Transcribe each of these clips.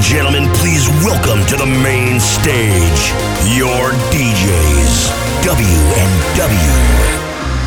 gentlemen, please welcome to the main stage your DJs, W&W.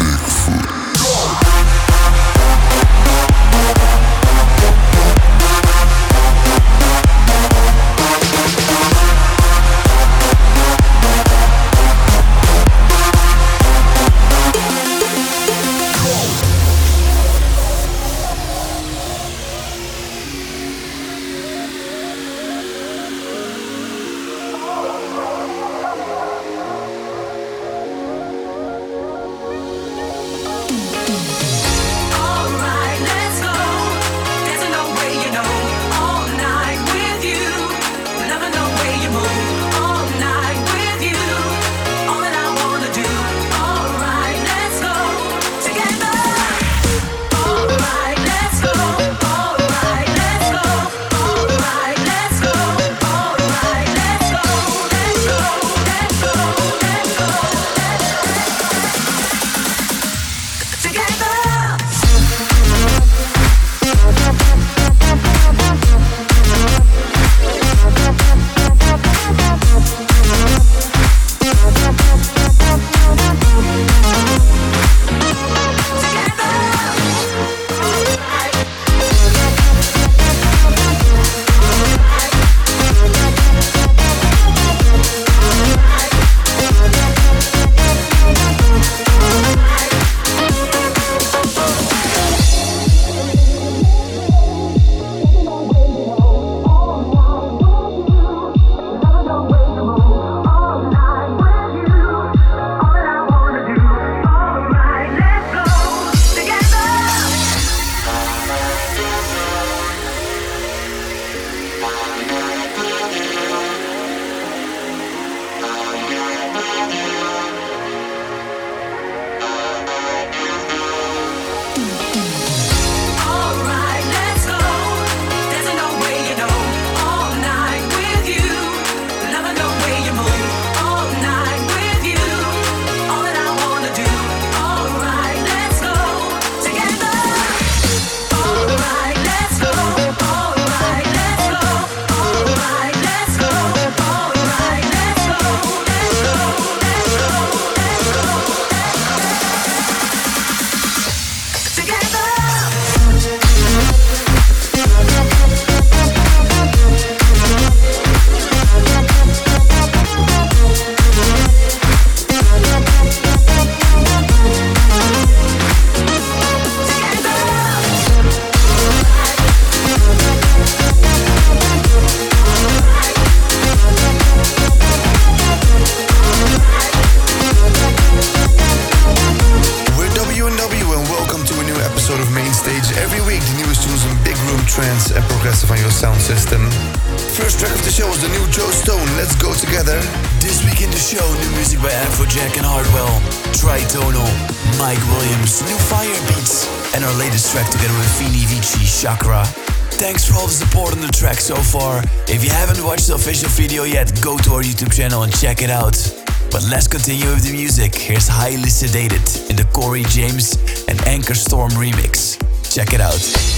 Chakra. Thanks for all the support on the track so far. If you haven't watched the official video yet, go to our YouTube channel and check it out. But let's continue with the music. Here's Highly Sedated in the Corey James and Anchor Storm remix. Check it out.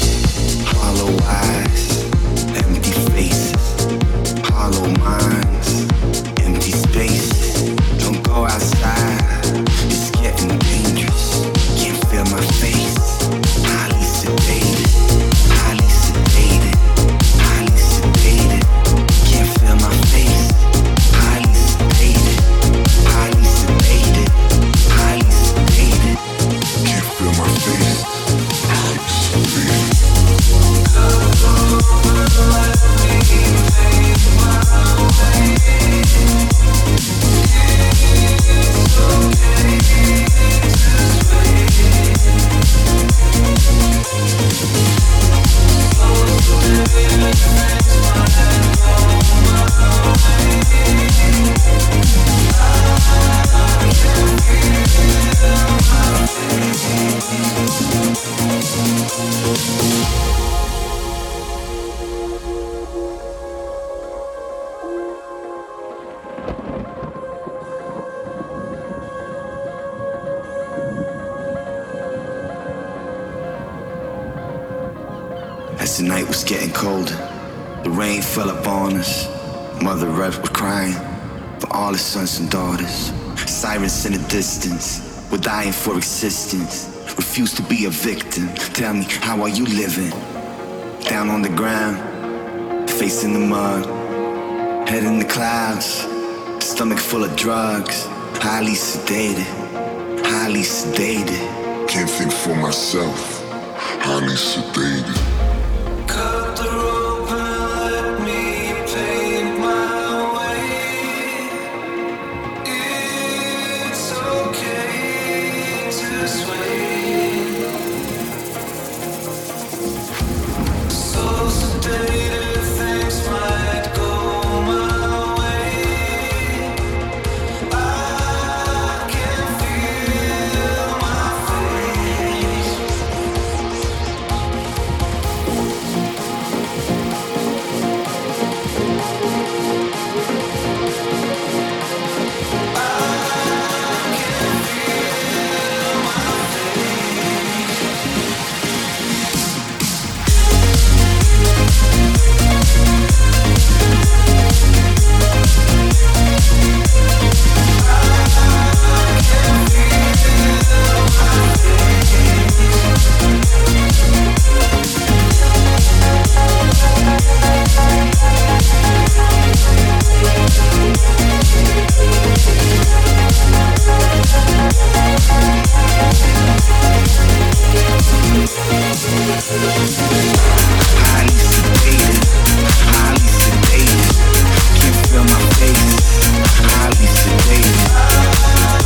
Hollow eyes, empty faces, hollow minds, empty spaces. Don't go outside, it's getting dangerous. Can't feel my face, highly sedated. As the night was getting cold, The rain fell upon us. Mother Earth was crying for all his sons and daughters. Sirens in the distance, we're dying for existence. Refuse to be a victim. Tell me, how are you living? Down on the ground, facing the mud, head in the clouds, stomach full of drugs, highly sedated, highly sedated. Can't think for myself, highly sedated. Cut the rope and let me paint my way. It's okay to sway. So sedated, things might go my way. I can feel my face. Highly sedated, highly sedated. Can't feel my face. Highly sedated.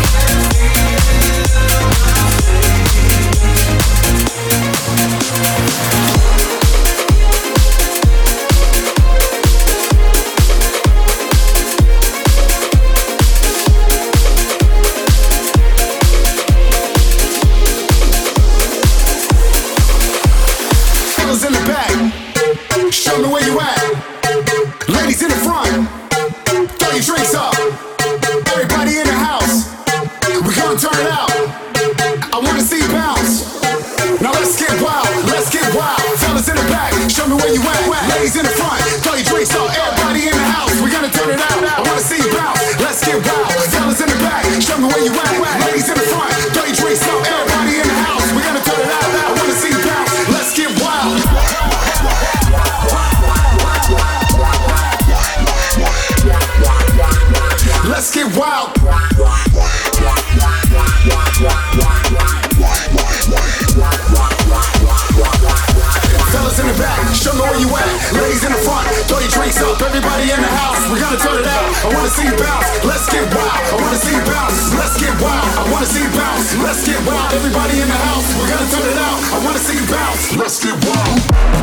Fellas in the back, show me where you at. Ladies in the front, throw your drinks up. Everybody in the house, we gonna turn it out. I wanna see you bounce. Now let's get wild, let's get wild. Fellas in the back, show me where you at. Ladies in the front, throw your drinks up. Everybody in the house, we gonna turn it out. I wanna see you bounce. Let's get wild. Fellas in the back, show me where you at. Ladies in the front, throw your drinks up. Everybody in the house, we gonna turn it out. I wanna see you bounce. Let's get wild. Let's get wild. Fellas in the back, show me where you at. Ladies in the front, throw your drinks up. Everybody in the house, we're gonna turn it out. I wanna see you bounce. Let's get wild. I wanna see you bounce. Let's get wild. I wanna see you bounce. Let's get wild. Everybody in the house, we're gonna turn it out. I wanna see you bounce. Let's get wild.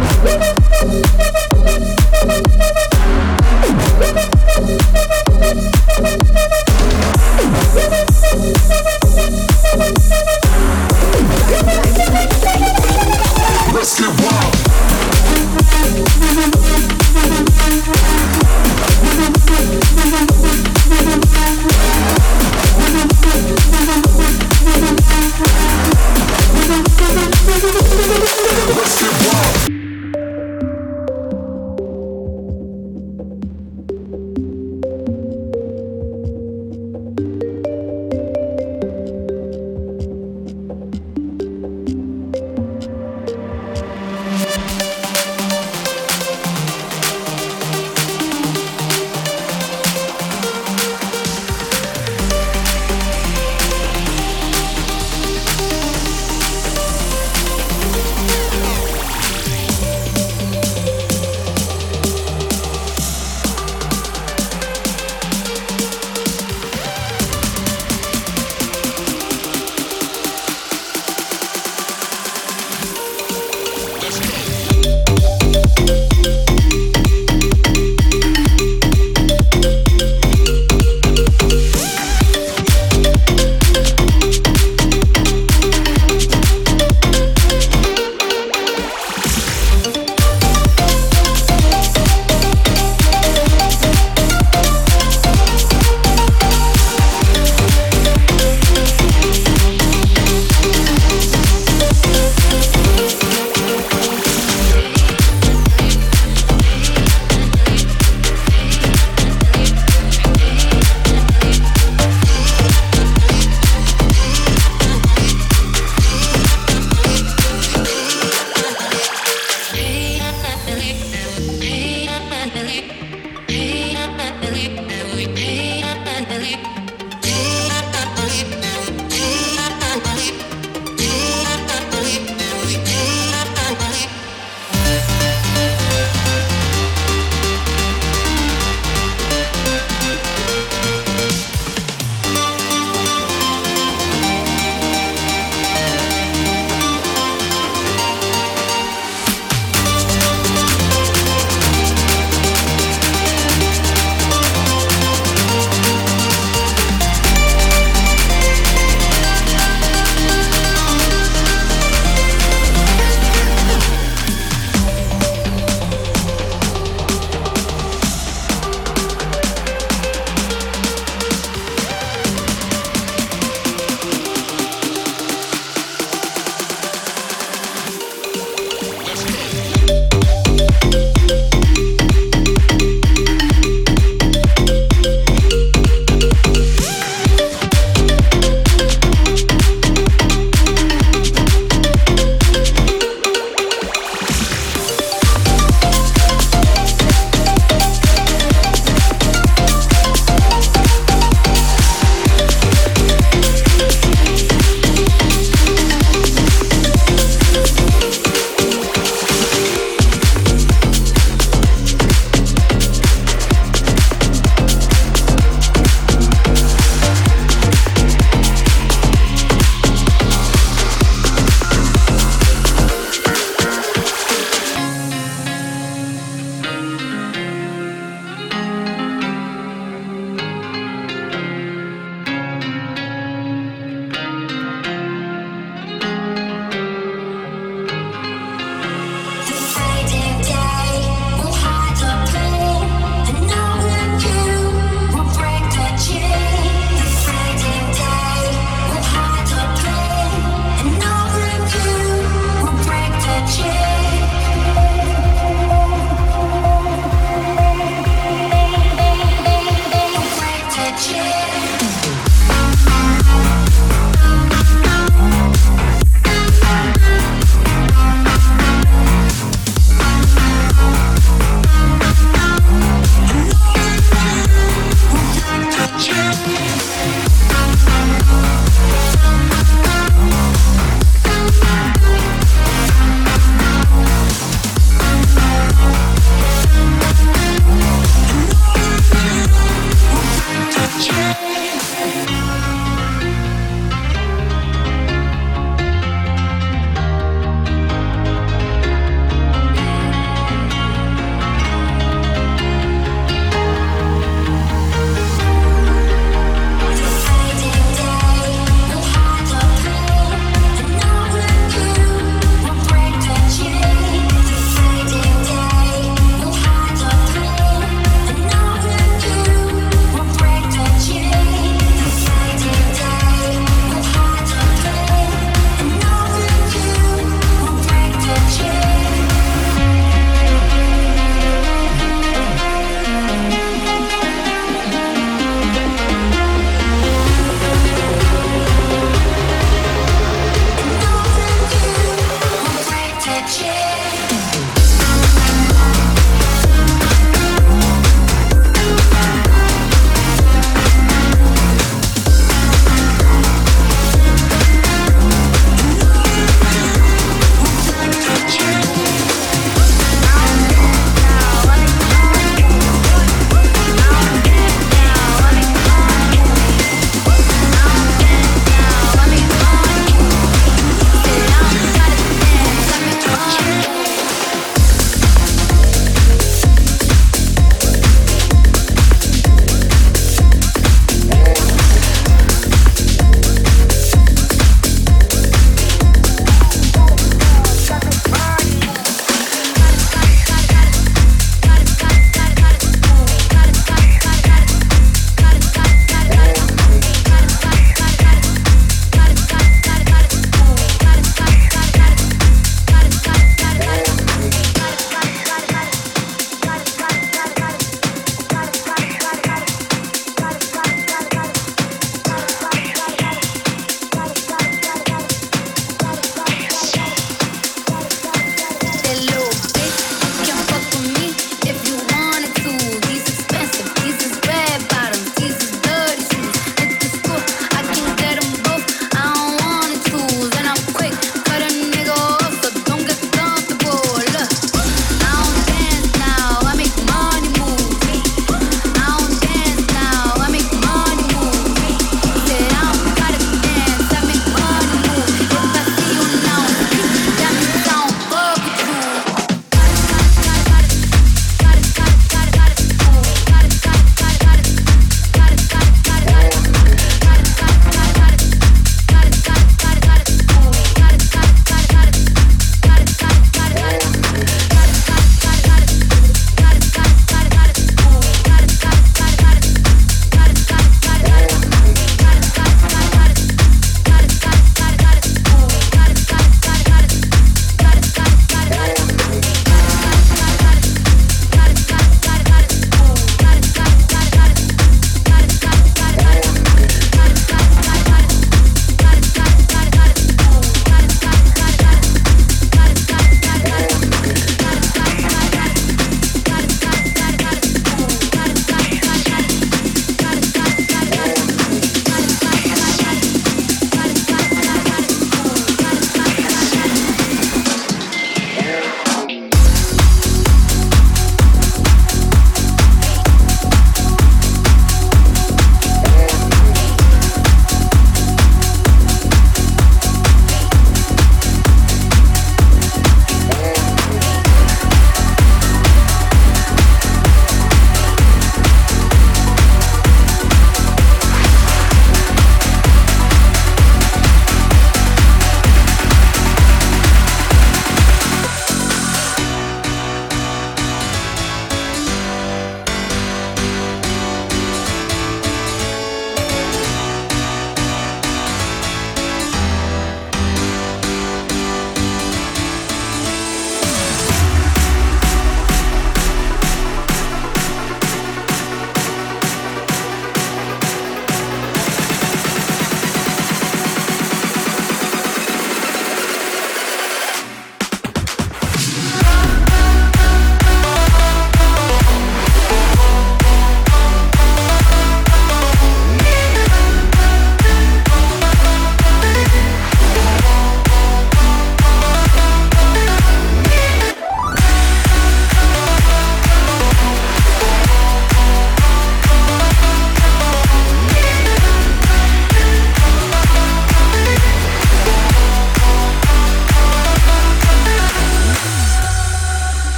Let's get wild. Let's get wild.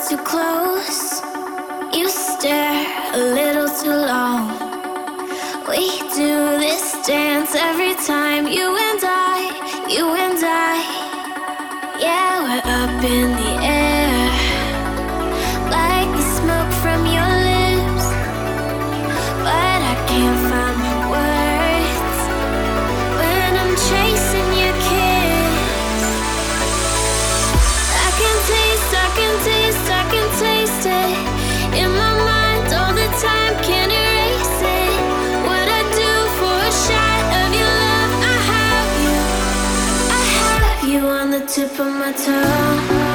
too close. You stare a little too long. We do this dance every time, you and I, you and I. Yeah, we're up in the air, like the smoke from your lips. But I can't find my words when I'm chasing your kiss. I can taste, I can taste, I can taste it in my mind all the time, can't erase it. What I do for a shot of your love, I have you on the tip of my tongue.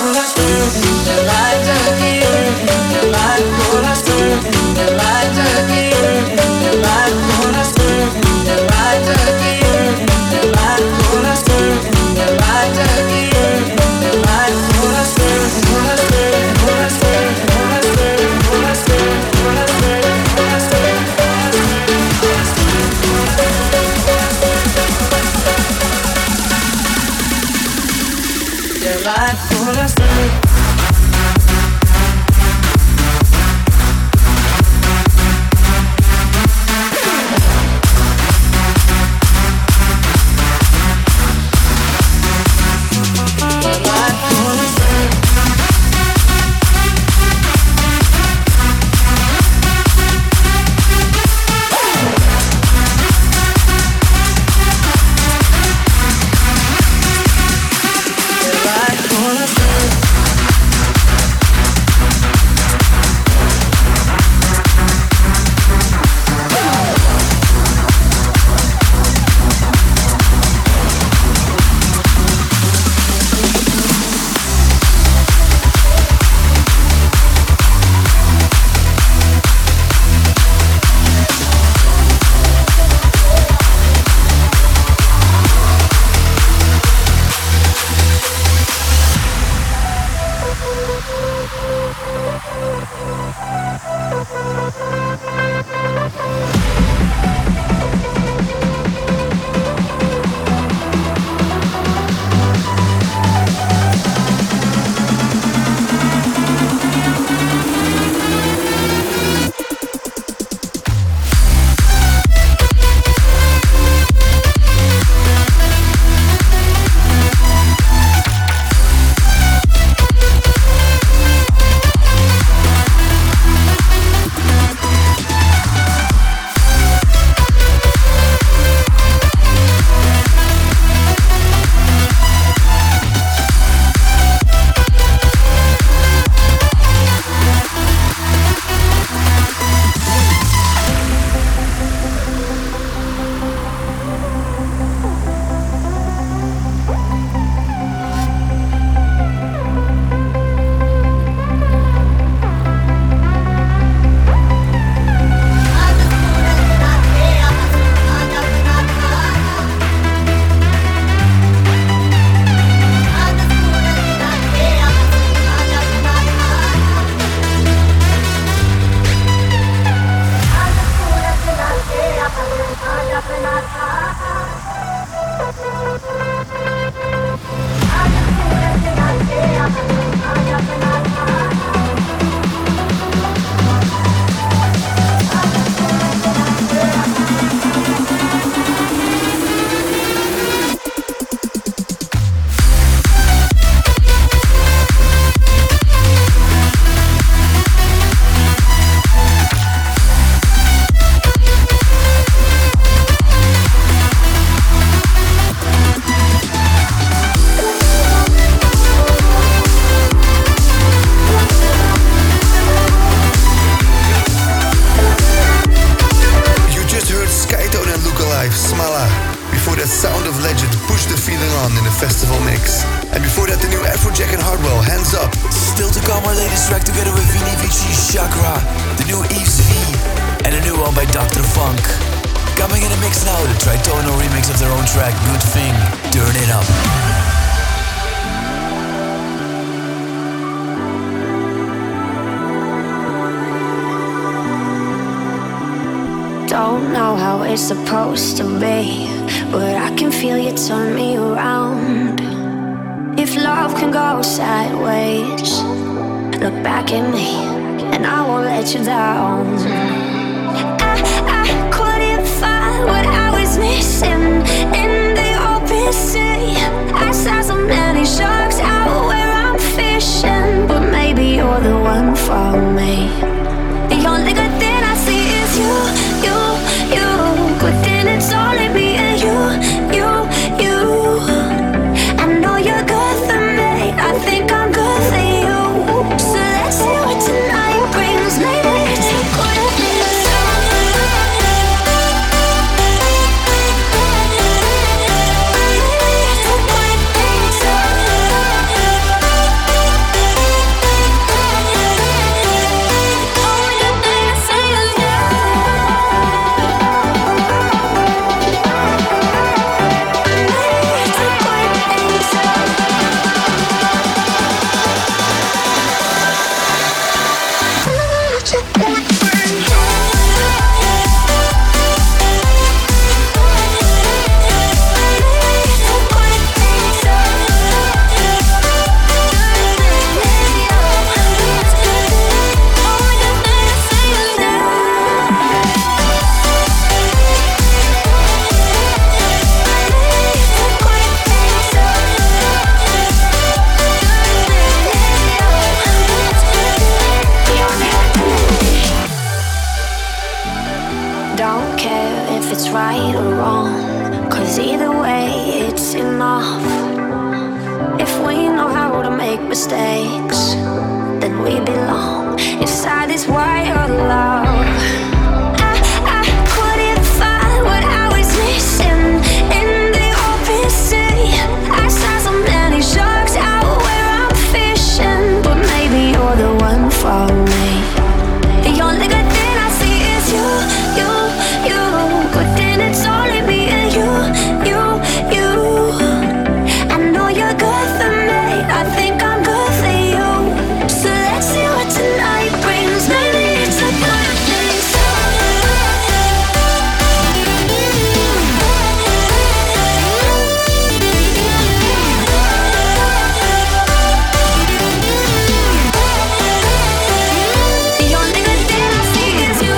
Don't know how it's supposed to be, but I can feel you turn me around. If love can go sideways, look back at me and I won't let you down. I couldn't find what I was missing in the open sea. I saw so many sharks out where I'm fishing, but maybe you're the one for me. The only good thing I see is you. Good thing it's only me and you. I know you're good for me, I think I'm good for you. So let's see what tonight brings. Maybe it's a good mistakes, then we belong inside this wild love. I couldn't find what I was missing in the open sea. I saw so many sharks out where I'm fishing, but maybe you're the one for me. The only good thing I see is you. But then it's only me and you. I know you're good for me, I think I'm good for you. So let's see what tonight brings. Maybe it's a good thing. The only good thing I see is you.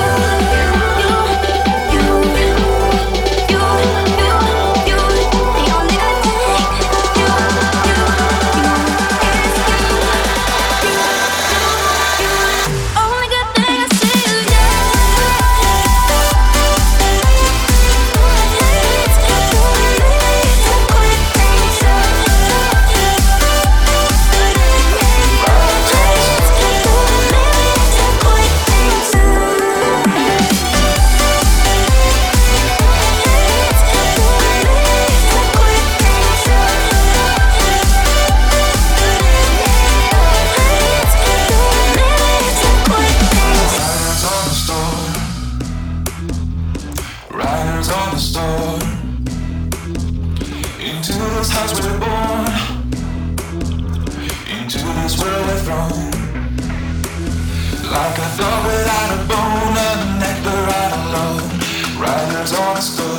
Riders on the storm. Into this house we're born. Into this world we're thrown. Like a dog without a bone, and a nectar right alone. Riders on the storm.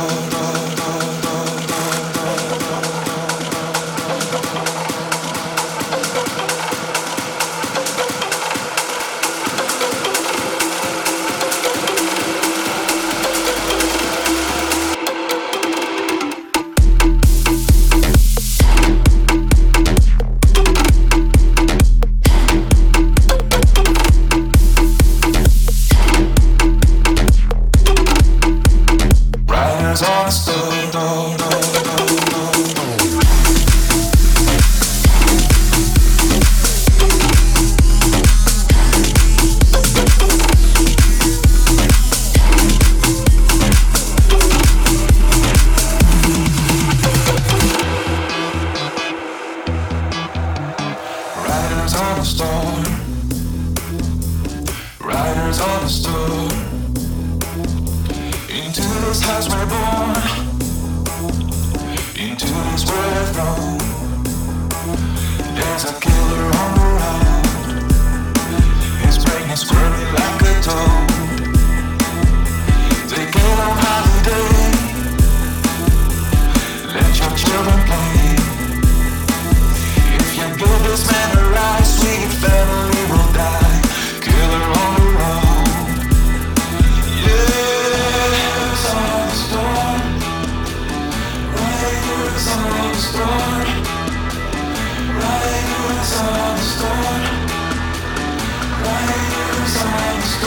Riders on the storm. Riders on the storm. Riders on the storm. Into this house we're born. Into this world we're thrown. There's a killer on the road. His brain is squirming like a toad. Take it on holiday. Let your children play. If you give this man a ride, sweet family will die. Killer on the road. Riders on the storm. Riders on the storm. Riders on the storm. Riders on the storm.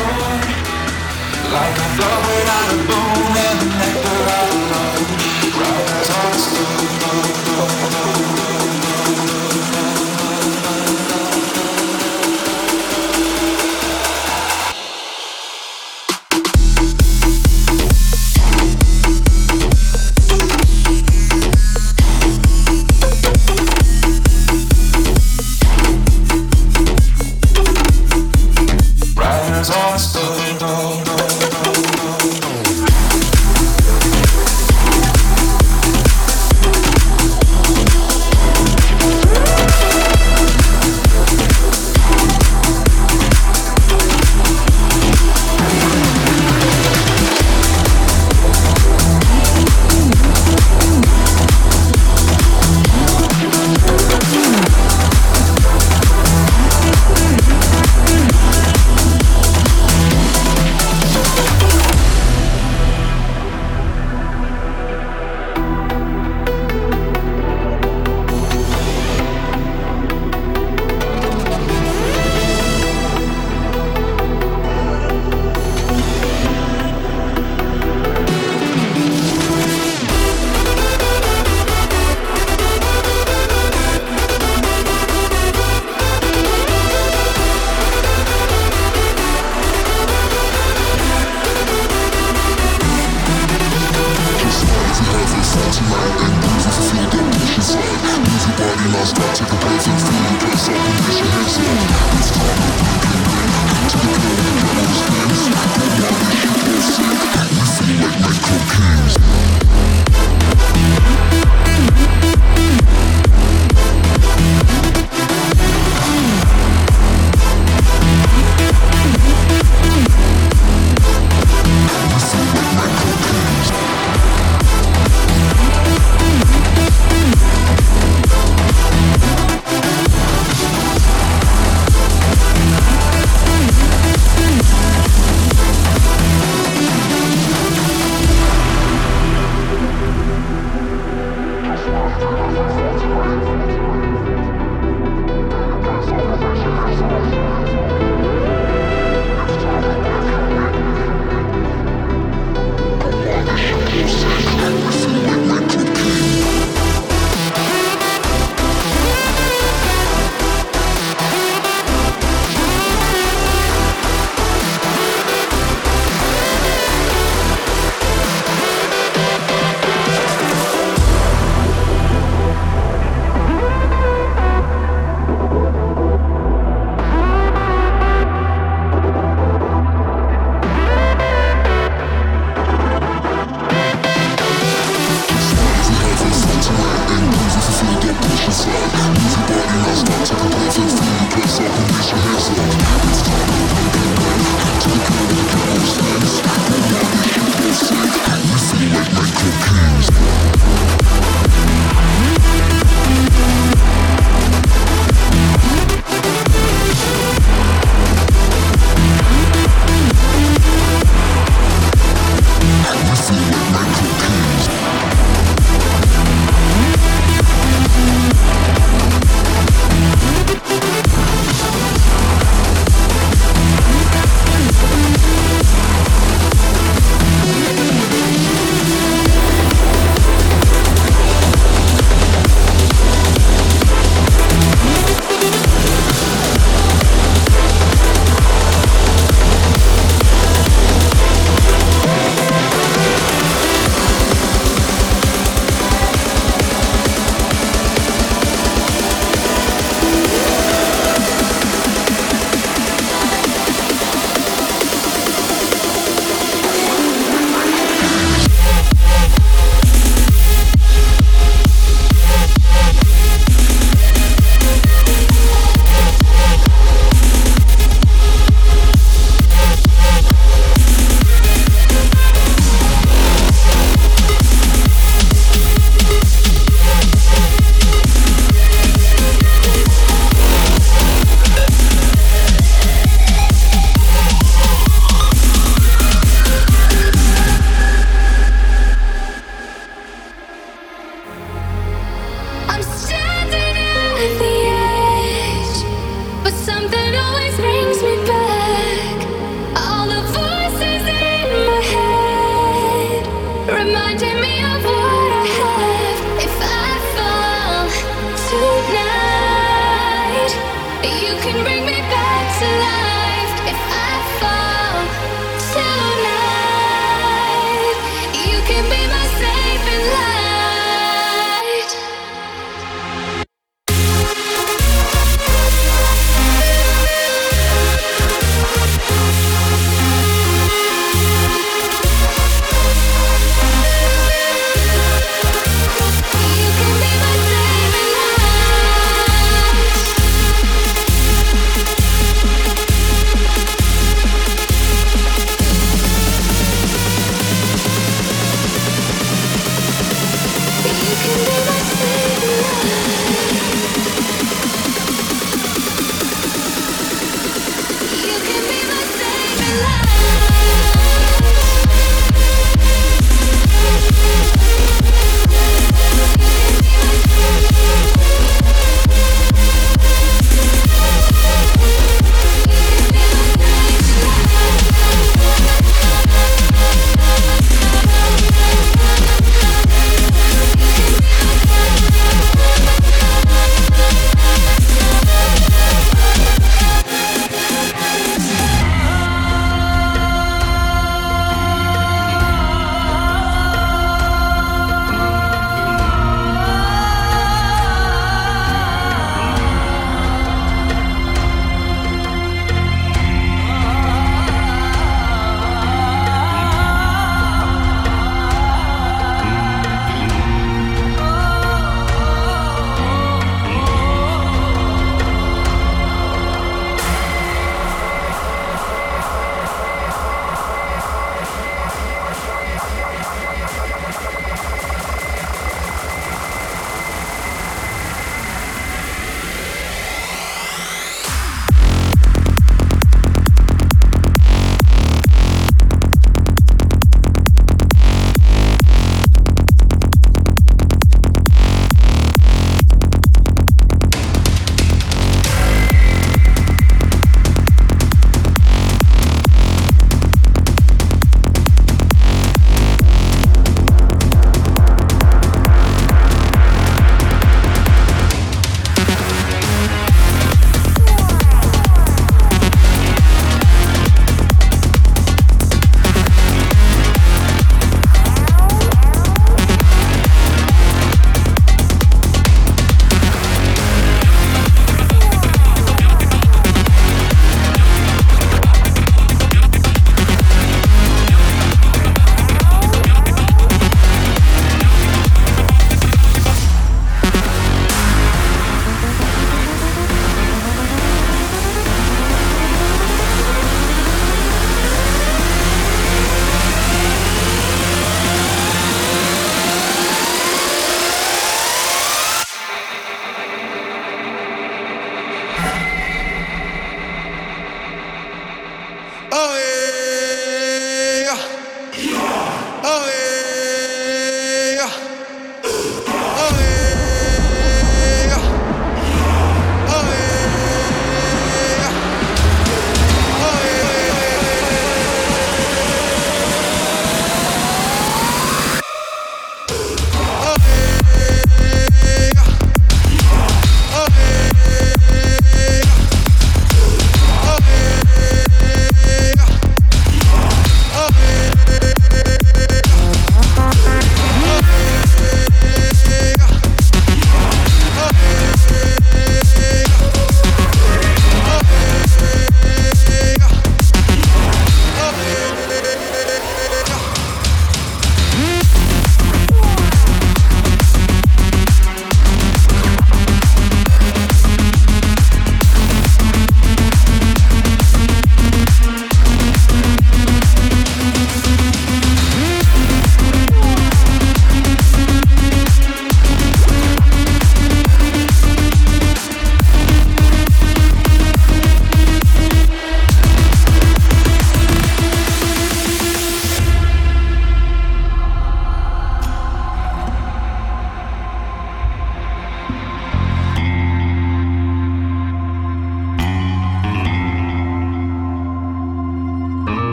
non-stop, take a perfect feeling, press up and raise your hands up. It's time to break and bend to the groove and those hands. Come on, this shit will sink. We feel like micro kings.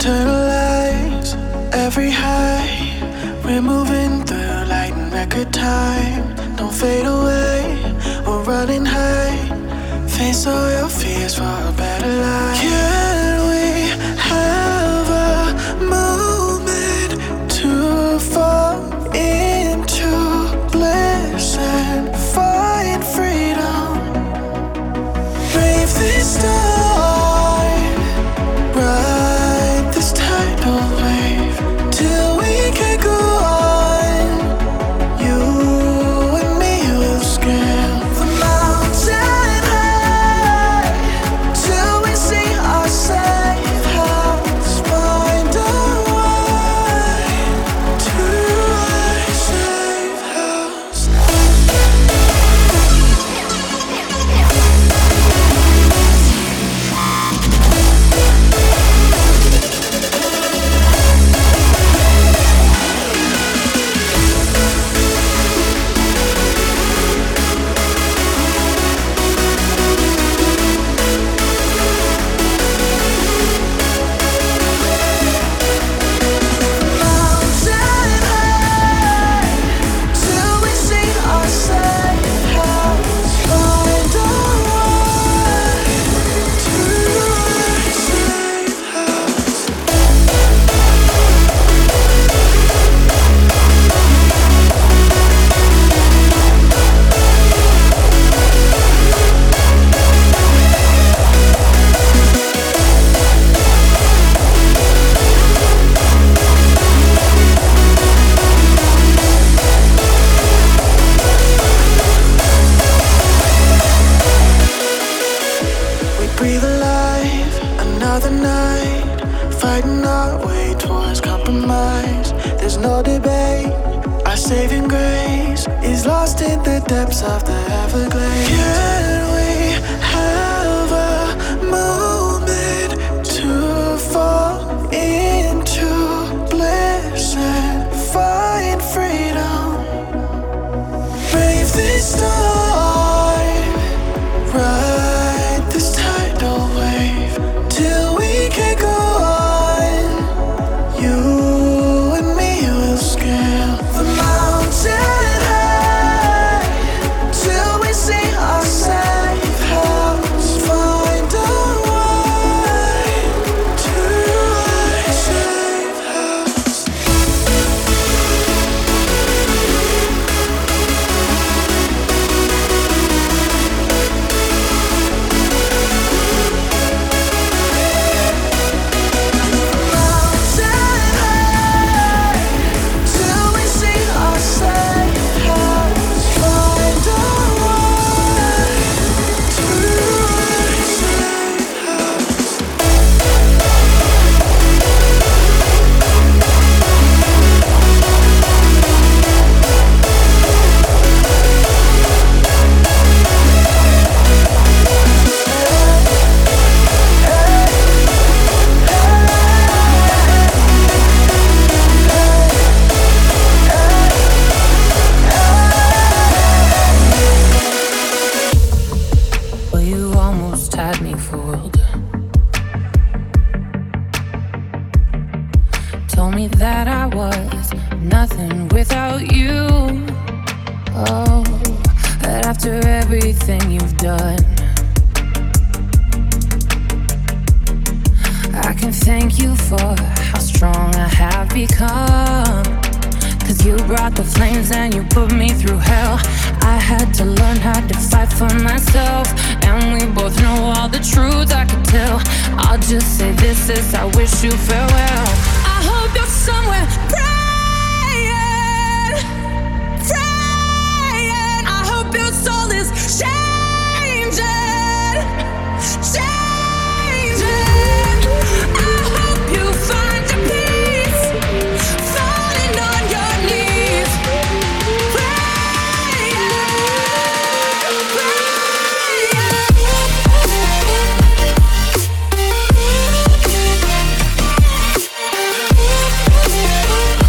internalize every high. We're moving through light and record time. Don't fade away, we're running high. Face all your fears for a better life. Can we have a moment to fall into bliss and find freedom? Brave this time, ride this tidal wave till we can go on. You and me will scale the mountain high till we see our safe house. Find a way to our safe house. Mountain high till we see our safe house. Find a way to our safe house. We breathe alive, another night, fighting our way towards compromise. There's no debate, our saving grace is lost in the depths of the Everglades. Can we have a moment to fall into bliss and find freedom? Brave this time, ride this tidal wave till we can go on. You and me will scale the mountain high till we see our safe house. Find a way to our safe house. Mountain high till we see our safe house. Find a way to our safe house. Well, you almost had me fooled. Told me that I was nothing without you. Oh, but after everything you've done, I can thank you for how strong I have become. 'Cause you brought the flames and you put me through hell. I had to learn how to fight for myself, and we both know all the truths I could tell. I'll just say this is I wish you farewell. I hope you're somewhere praying, praying. I hope your soul is changing, changing. I hope you find your peace, falling on your knees, praying, praying.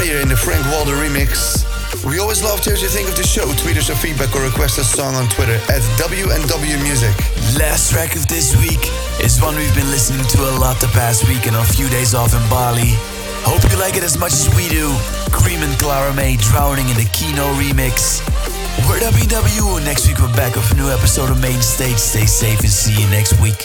earlier in the Frank Walder remix. We always love to hear what you think of the show. Tweet us your feedback or request a song on Twitter at WNW Music. Last track of this week is one we've been listening to a lot the past week and our few days off in Bali. Hope you like it as much as we do. Cream and Clara May, Drowning in the Kino remix. We're WW. Next week we're back with a new episode of Main Stage. Stay safe and see you next week.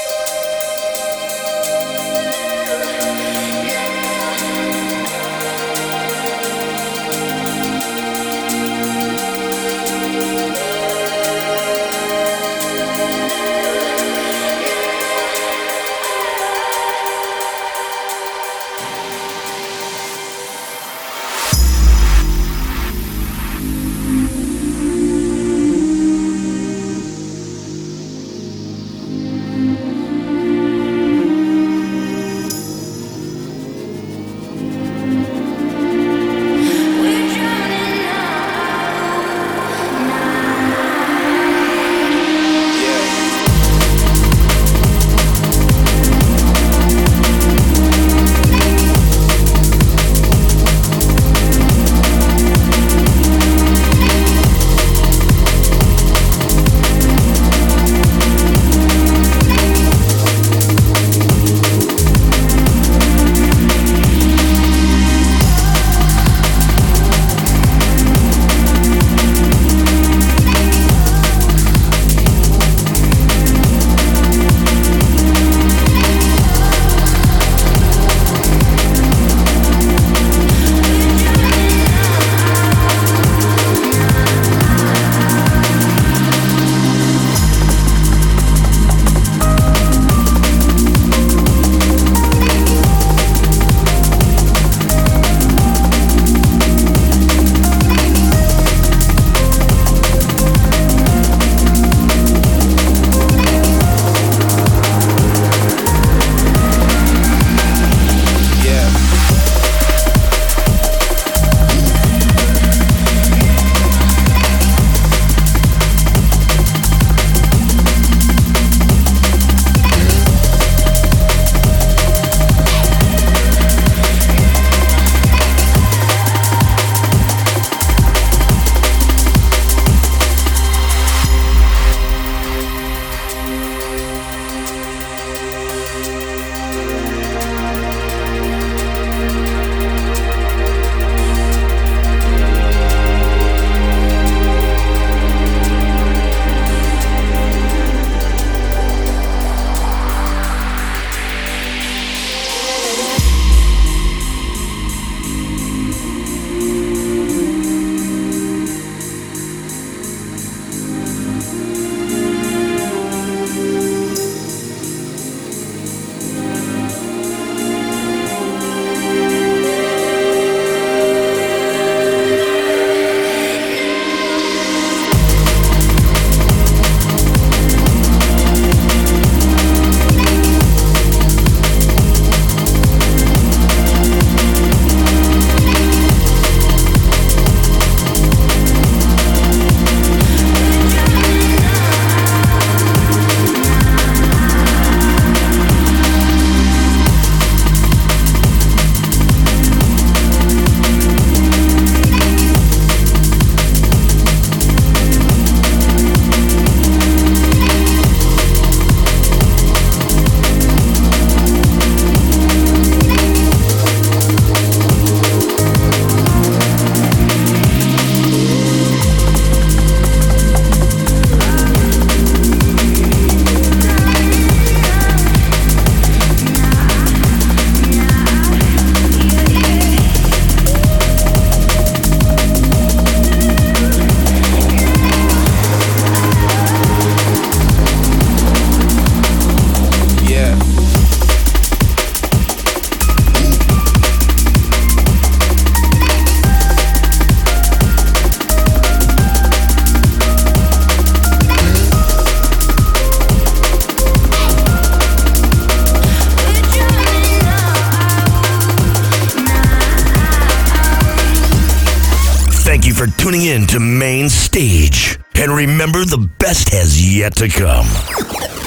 for tuning in to Main Stage. And remember, the best has yet to come.